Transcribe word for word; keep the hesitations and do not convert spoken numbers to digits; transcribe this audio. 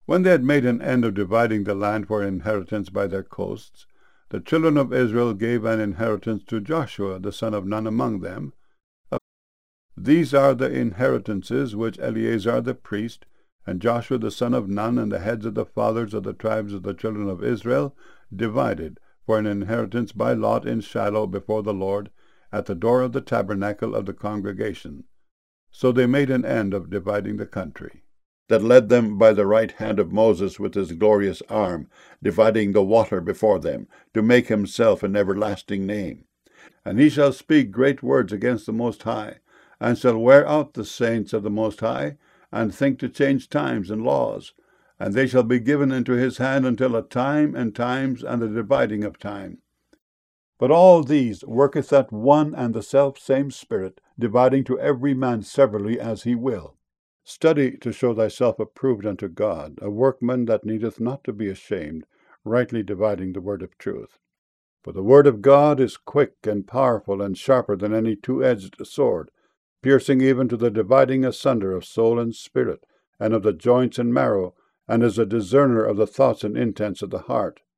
When they had made an end of dividing the land for inheritance by their coasts, the children of Israel gave an inheritance to Joshua the son of Nun among them. These are the inheritances which Eleazar the priest, and Joshua the son of Nun, and the heads of the fathers of the tribes of the children of Israel, divided for an inheritance by lot in Shiloh before the Lord, at the door of the tabernacle of the congregation. So they made an end of dividing the country, that led them by the right hand of Moses with his glorious arm, dividing the water before them, to make himself an everlasting name. And he shall speak great words against the Most High, and shall wear out the saints of the Most High, and think to change times and laws. And they shall be given into his hand until a time and times and the dividing of time. But all these worketh that one and the self-same Spirit, dividing to every man severally as he will. Study to show thyself approved unto God, a workman that needeth not to be ashamed, rightly dividing the word of truth. For the word of God is quick and powerful and sharper than any two-edged sword, piercing even to the dividing asunder of soul and spirit, and of the joints and marrow, and is a discerner of the thoughts and intents of the heart.